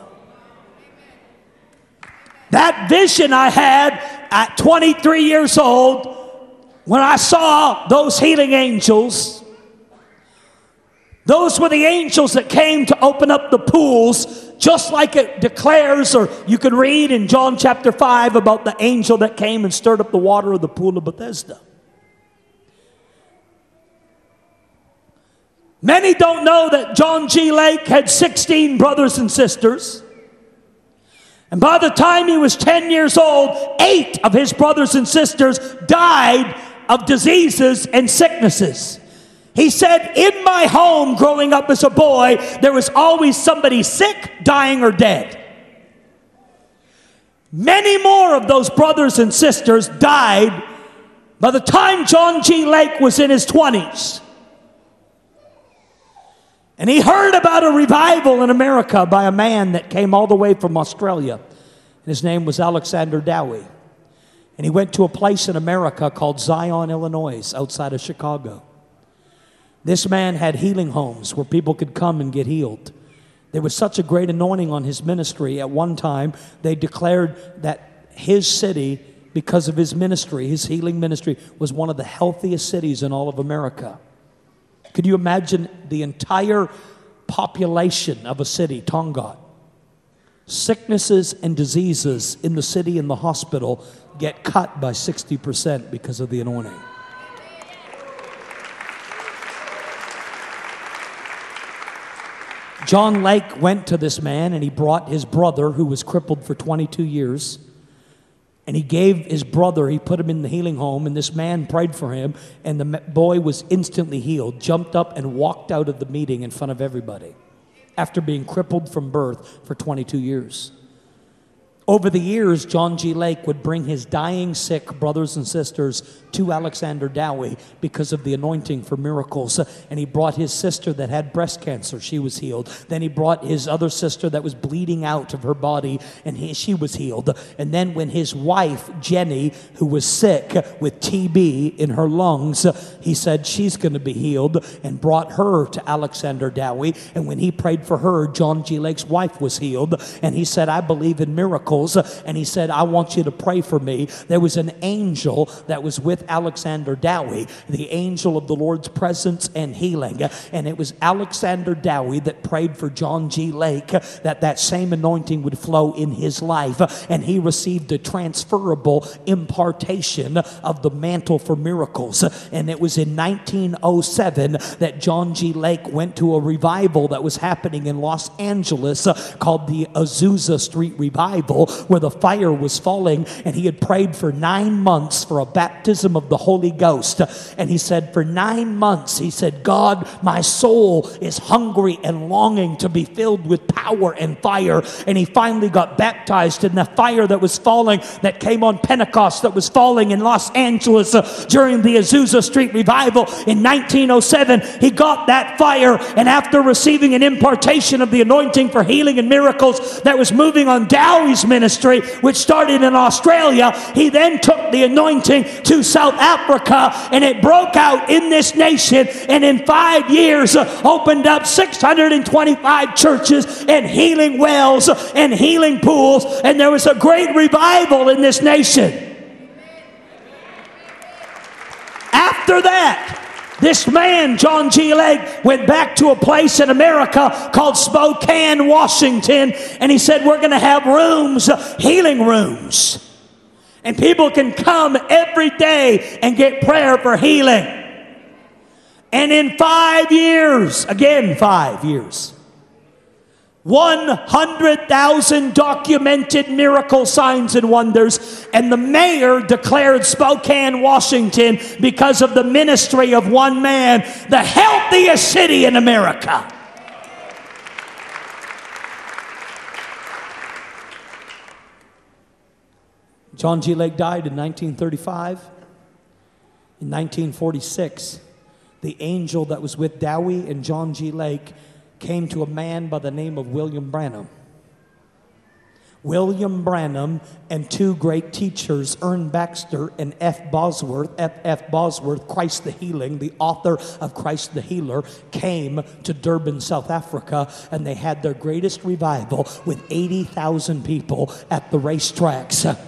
That vision I had at 23 years old when I saw those healing angels. Those were the angels that came to open up the pools, just like it declares, or you can read in John chapter 5 about the angel that came and stirred up the water of the pool of Bethesda. Many don't know that John G. Lake had 16 brothers and sisters. And by the time he was 10 years old, 8 of his brothers and sisters died of diseases and sicknesses. He said, in my home growing up as a boy, there was always somebody sick, dying, or dead. Many more of those brothers and sisters died by the time John G. Lake was in his 20s. And he heard about a revival in America by a man that came all the way from Australia. And his name was Alexander Dowie. And he went to a place in America called Zion, Illinois, outside of Chicago. This man had healing homes where people could come and get healed. There was such a great anointing on his ministry. At one time, they declared that his city, because of his ministry, his healing ministry, was one of the healthiest cities in all of America. Could you imagine the entire population of a city, Tongaat? Sicknesses and diseases in the city and the hospital get cut by 60% because of the anointing. John Lake went to this man and he brought his brother who was crippled for 22 years. And he gave his brother, he put him in the healing home, and this man prayed for him, and the boy was instantly healed, jumped up and walked out of the meeting in front of everybody after being crippled from birth for 22 years. Over the years, John G. Lake would bring his dying, sick brothers and sisters to Alexander Dowie because of the anointing for miracles. And he brought his sister that had breast cancer. She was healed. Then he brought his other sister that was bleeding out of her body, and she was healed. And then when his wife, Jenny, who was sick with TB in her lungs, he said she's going to be healed, and brought her to Alexander Dowie. And when he prayed for her, John G. Lake's wife was healed. And he said, I believe in miracles. And he said, I want you to pray for me. There was an angel that was with Alexander Dowie, the angel of the Lord's presence and healing. And it was Alexander Dowie that prayed for John G. Lake that same anointing would flow in his life. And he received a transferable impartation of the mantle for miracles. And it was in 1907 that John G. Lake went to a revival that was happening in Los Angeles called the Azusa Street Revival, where the fire was falling, and he had prayed for 9 months for a baptism of the Holy Ghost. And he said, for 9 months, he said, God, my soul is hungry and longing to be filled with power and fire. And he finally got baptized in the fire that was falling, that came on Pentecost, that was falling in Los Angeles during the Azusa Street Revival in 1907. He got that fire, and after receiving an impartation of the anointing for healing and miracles that was moving on Dowie's ministry, ministry, which started in Australia. He then took the anointing to South Africa, and it broke out in this nation, and in 5 years opened up 625 churches and healing wells and healing pools, and there was a great revival in this nation. After that, this man, John G. Lake, went back to a place in America called Spokane, Washington, and he said, we're going to have rooms, healing rooms. And people can come every day and get prayer for healing. And in 5 years, again 5 years, 100,000 documented miracle signs and wonders, and the mayor declared Spokane, Washington, because of the ministry of one man, the healthiest city in America. John G. Lake died in 1935. In 1946, the angel that was with Dowie and John G. Lake came to a man by the name of William Branham. William Branham and two great teachers, Ern Baxter and F. Bosworth, Christ the Healing, the author of Christ the Healer, came to Durban, South Africa, and they had their greatest revival with 80,000 people at the racetracks.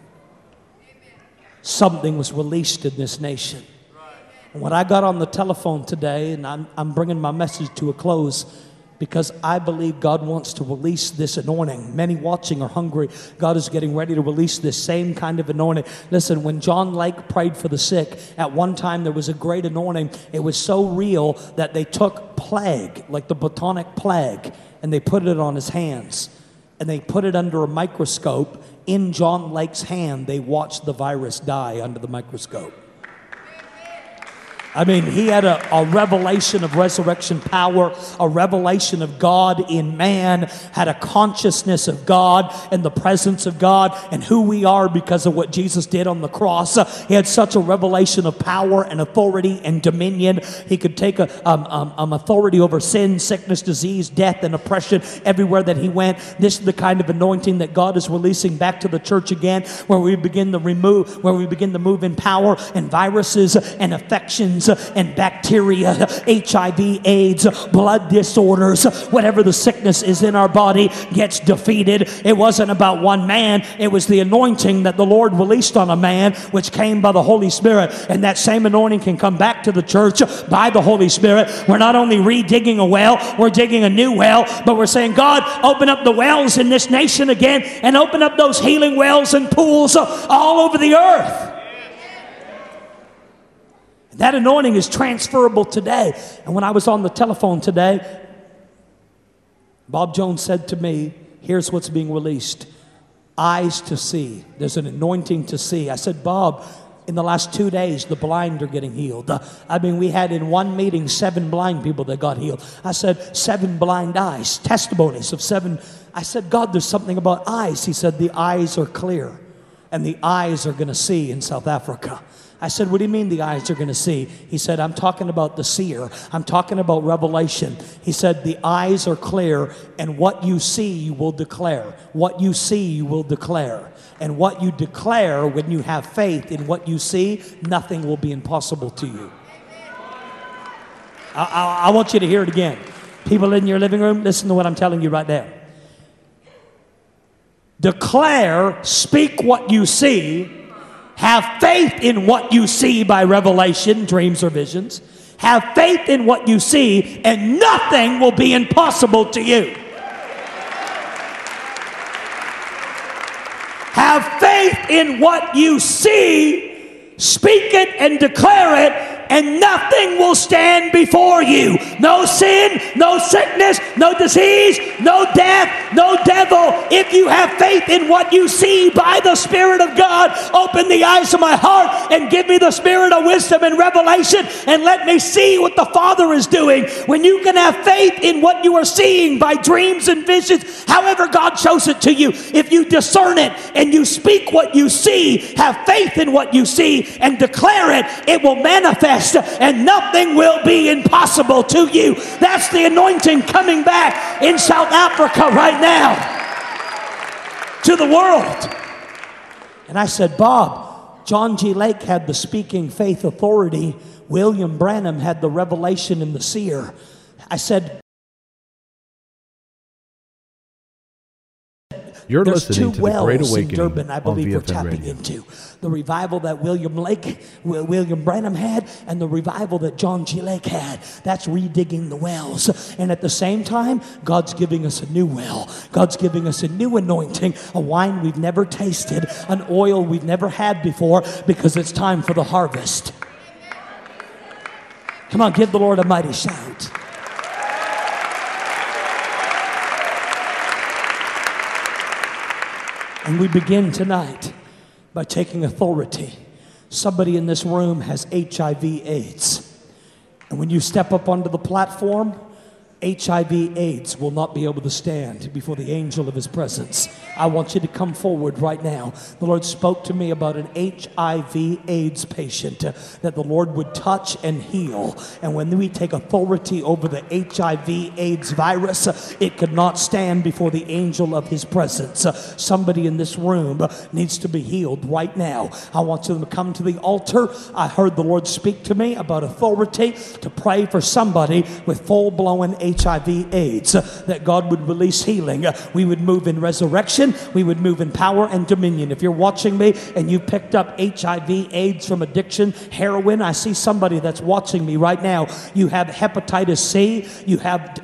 Something was released in this nation. And when I got on the telephone today, and I'm bringing my message to a close, because I believe God wants to release this anointing. Many watching are hungry. God is getting ready to release this same kind of anointing. Listen, when John Lake prayed for the sick, at one time there was a great anointing. It was so real that they took plague, like the bubonic plague, and they put it on his hands. And they put it under a microscope. In John Lake's hand, they watched the virus die under the microscope. I mean, he had a revelation of resurrection power, a revelation of God in man, had a consciousness of God and the presence of God and who we are because of what Jesus did on the cross. He had such a revelation of power and authority and dominion. He could take authority over sin, sickness, disease, death, and oppression everywhere that he went. This is the kind of anointing that God is releasing back to the church again, where we begin to move in power, and viruses and affections and bacteria, HIV, AIDS, blood disorders, whatever the sickness is in our body gets defeated. It wasn't about one man. It was the anointing that the Lord released on a man, which came by the Holy Spirit. And that same anointing can come back to the church by the Holy Spirit. We're not only redigging a well, we're digging a new well, but we're saying, God, open up the wells in this nation again, and open up those healing wells and pools all over the earth. That anointing is transferable today. And when I was on the telephone today, Bob Jones said to me, here's what's being released. Eyes to see. There's an anointing to see. I said, Bob, in the last 2 days, the blind are getting healed. I mean, we had in one meeting 7 blind people that got healed. I said, 7 blind eyes, testimonies of 7. I said, God, there's something about eyes. He said, the eyes are clear, and the eyes are going to see in South Africa. I said, what do you mean the eyes are going to see? He said, I'm talking about the seer. I'm talking about revelation. He said, the eyes are clear, and what you see, you will declare. What you see, you will declare. And what you declare when you have faith in what you see, nothing will be impossible to you. I want you to hear it again. People in your living room, listen to what I'm telling you right now. Declare, speak what you see. Have faith in what you see by revelation, dreams, or visions. Have faith in what you see, and nothing will be impossible to you. Have faith in what you see, speak it and declare it, and nothing will stand before you. No sin, no sickness, no disease, no death, no devil. If you have faith in what you see by the Spirit of God, open the eyes of my heart and give me the spirit of wisdom and revelation, and let me see what the Father is doing. When you can have faith in what you are seeing by dreams and visions, however God shows it to you, if you discern it and you speak what you see, have faith in what you see and declare it, it will manifest, and nothing will be impossible to you. That's the anointing coming back in South Africa right now. to the world. And I said, Bob, John G. Lake had the speaking faith authority. William Branham had the revelation and the seer. I said, You're there's listening two to the Great wells in Awakening Durban, I on believe we're VFN tapping Radio. into. The revival that William Branham had, and the revival that John G. Lake had. That's redigging the wells. And at the same time, God's giving us a new well. God's giving us a new anointing, a wine we've never tasted, an oil we've never had before, because it's time for the harvest. Come on, give the Lord a mighty shout. And we begin tonight by taking authority. Somebody in this room has HIV/AIDS. And when you step up onto the platform, HIV/AIDS will not be able to stand before the angel of his presence. I want you to come forward right now. The Lord spoke to me about an HIV/AIDS patient that the Lord would touch and heal. And when we take authority over the HIV/AIDS virus, it could not stand before the angel of his presence. Somebody in this room needs to be healed right now. I want you to come to the altar. I heard the Lord speak to me about authority to pray for somebody with full-blown HIV/AIDS, that God would release healing. We would move in resurrection. We would move in power and dominion. If you're watching me and you picked up HIV/AIDS from addiction, heroin, I see somebody that's watching me right now. You have hepatitis C. You have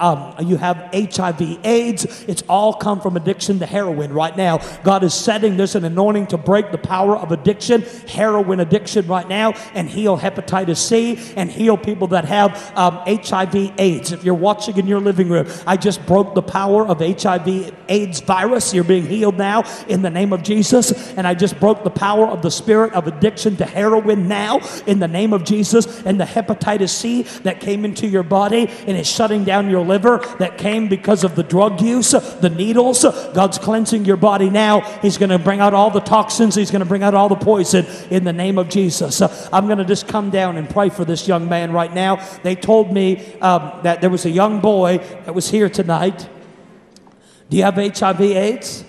HIV/AIDS. It's all come from addiction to heroin right now. God is setting, there's an anointing to break the power of addiction, heroin addiction right now, and heal hepatitis C and heal people that have HIV/AIDS. If you're watching in your living room, I just broke the power of HIV/AIDS virus. You're being healed now in the name of Jesus. And I just broke the power of the spirit of addiction to heroin now in the name of Jesus. And the hepatitis C that came into your body and is shutting down your liver, that came because of the drug use, the needles, God's cleansing your body now. He's going to bring out all the toxins. He's going to bring out all the poison in the name of Jesus. I'm going to just come down and pray for this young man right now. They told me that there was a young boy that was here tonight. Do you have HIV/AIDS?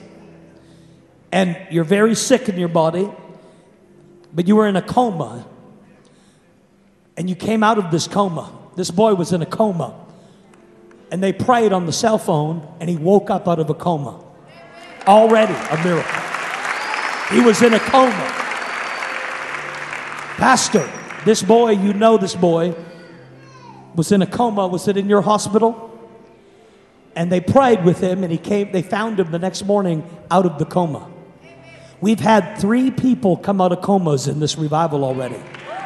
And you're very sick in your body, but you were in a coma. And you came out of this coma. This boy was in a coma. And they prayed on the cell phone, and he woke up out of a coma. Already a miracle. He was in a coma. Pastor, this boy, you know this boy, was in a coma. Was it in your hospital? And they prayed with him, and he came. They found him the next morning out of the coma. We've had 3 people come out of comas in this revival already.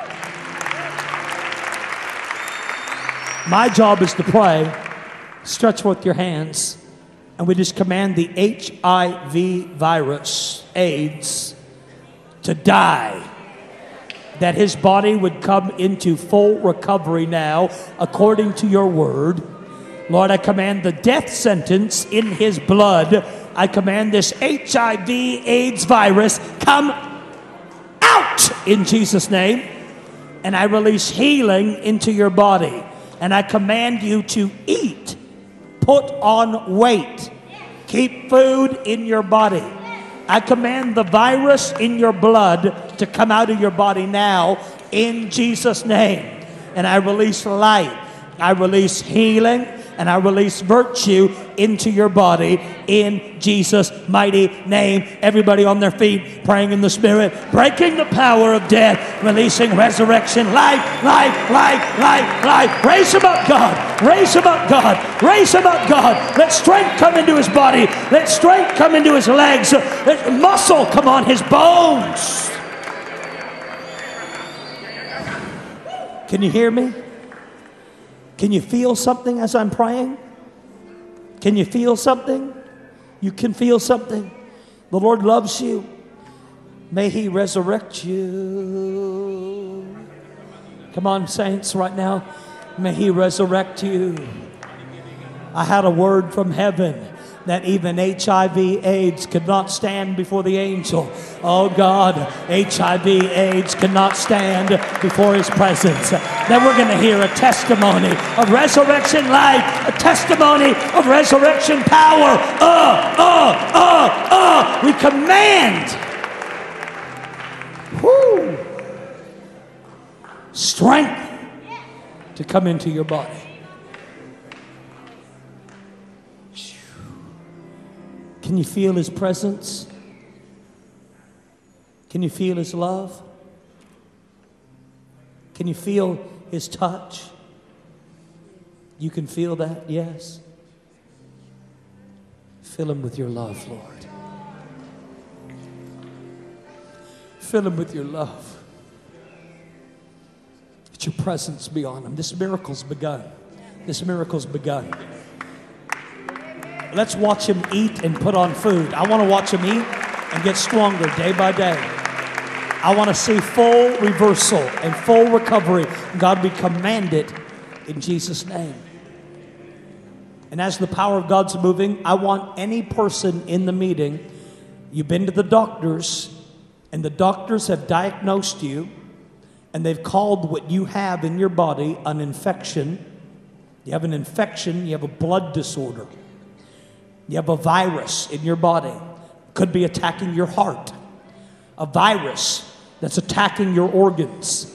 My job is to pray. Stretch forth your hands, and we just command the HIV virus, AIDS, to die. That his body would come into full recovery now, according to your word. Lord, I command the death sentence in his blood. I command this HIV/AIDS virus come out in Jesus' name. And I release healing into your body. And I command you to eat, put on weight, keep food in your body. I command the virus in your blood to come out of your body now in Jesus' name. And I release light. I release healing. And I release virtue into your body in Jesus' mighty name. Everybody on their feet, praying in the Spirit, breaking the power of death, releasing resurrection, life, life, life, life, life. Raise him up, God. Raise him up, God. Raise him up, God. Let strength come into his body. Let strength come into his legs. Let muscle come on his bones. Can you hear me? Can you feel something as I'm praying? Can you feel something? You can feel something. The Lord loves you. May he resurrect you. Come on, saints, right now. May he resurrect you. I had a word from heaven that even HIV/AIDS could not stand before the angel. Oh God, HIV/AIDS cannot stand before his presence. Then we're going to hear a testimony of resurrection life, a testimony of resurrection power. We command strength to come into your body. Can you feel his presence? Can you feel his love? Can you feel his touch? You can feel that, yes. Fill him with your love, Lord. Fill him with your love. Let your presence be on him. This miracle's begun. This miracle's begun. Let's watch him eat and put on food. I want to watch him eat and get stronger day by day. I want to see full reversal and full recovery. God, we command it in Jesus' name. And as the power of God's moving, I want any person in the meeting, you've been to the doctors, and the doctors have diagnosed you, and they've called what you have in your body an infection. You have an infection, you have a blood disorder. You have a virus in your body. Could be attacking your heart. A virus that's attacking your organs.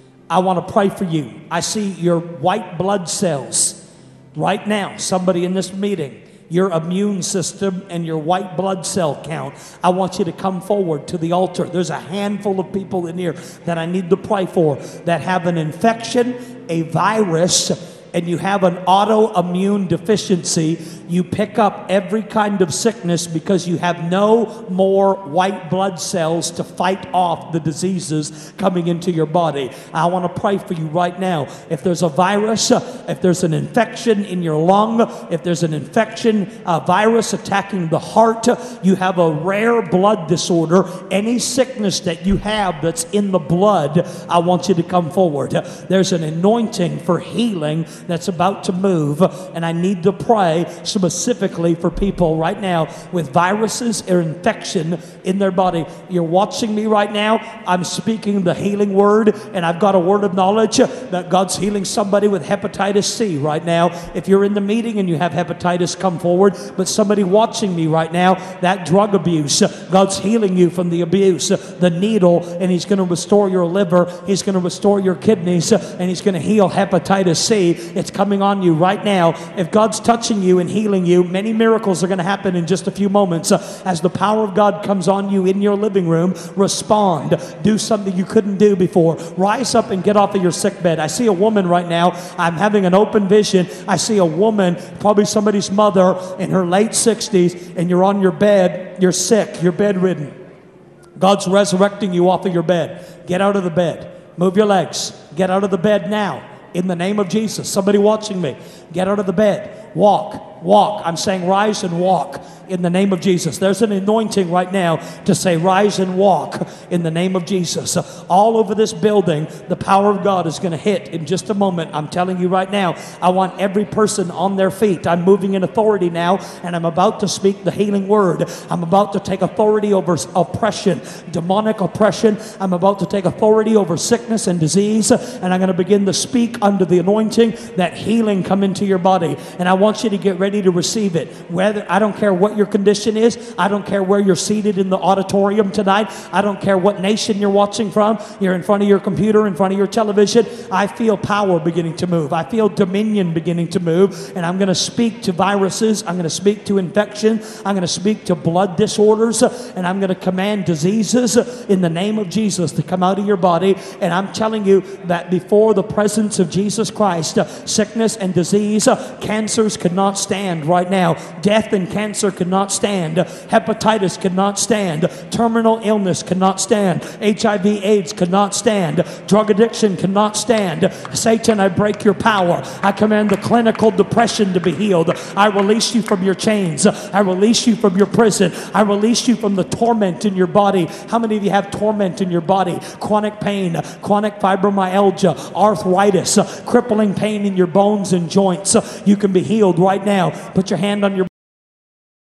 I want to pray for you. I see your white blood cells right now. Somebody in this meeting, your immune system and your white blood cell count. I want you to come forward to the altar. There's a handful of people in here that I need to pray for that have an infection, a virus, and you have an autoimmune deficiency. You pick up every kind of sickness because you have no more white blood cells to fight off the diseases coming into your body. I want to pray for you right now. If there's a virus, if there's an infection in your lung, if there's an infection, a virus attacking the heart, you have a rare blood disorder, any sickness that you have that's in the blood, I want you to come forward. There's an anointing for healing that's about to move, and I need to pray specifically for people right now with viruses or infection in their body. You're watching me right now. I'm speaking the healing word, and I've got a word of knowledge that God's healing somebody with hepatitis C right now. If you're in the meeting and you have hepatitis, come forward. But somebody watching me right now, that drug abuse, God's healing you from the abuse, the needle, and he's going to restore your liver, he's going to restore your kidneys, and he's going to heal hepatitis C. It's coming on you right now. If God's touching you and healing you, many miracles are going to happen in just a few moments. As the power of God comes on you in your living room, respond. Do something you couldn't do before. Rise up and get off of your sick bed. I see a woman right now. I'm having an open vision. I see a woman, probably somebody's mother in her late 60s, and you're on your bed. You're sick. You're bedridden. God's resurrecting you off of your bed. Get out of the bed. Move your legs. Get out of the bed now. In the name of Jesus. Somebody watching me, get out of the bed. Walk, walk. I'm saying rise and walk in the name of Jesus. There's an anointing right now to say rise and walk in the name of Jesus. All over this building, the power of God is going to hit in just a moment. I'm telling you right now, I want every person on their feet. I'm moving in authority now, and I'm about to speak the healing word. I'm about to take authority over oppression, demonic oppression. I'm about to take authority over sickness and disease, and I'm going to begin to speak under the anointing that healing come into your body. And I want you to get ready to receive it. Whether I don't care what your condition is. I don't care where you're seated in the auditorium tonight. I don't care what nation you're watching from. You're in front of your computer, in front of your television. I feel power beginning to move. I feel dominion beginning to move. And I'm going to speak to viruses. I'm going to speak to infection. I'm going to speak to blood disorders. And I'm going to command diseases in the name of Jesus to come out of your body. And I'm telling you that before the presence of Jesus Christ, sickness and disease, cancers could not stand right now. Death and cancer could not stand. Hepatitis could not stand. Terminal illness could not stand. HIV/AIDS could not stand. Drug addiction could not stand. Satan, I break your power. I command the clinical depression to be healed. I release you from your chains. I release you from your prison. I release you from the torment in your body. How many of you have torment in your body? Chronic pain, chronic fibromyalgia, arthritis, crippling pain in your bones and joints. You can be healed right now. Put your hand on your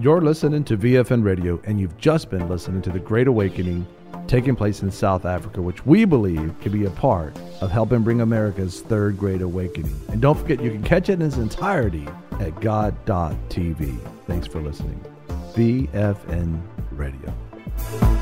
You're listening to VFN Radio, and you've just been listening to the Great Awakening taking place in South Africa, which we believe can be a part of helping bring America's third Great Awakening. And don't forget, you can catch it in its entirety at God.tv. Thanks for listening. VFN Radio.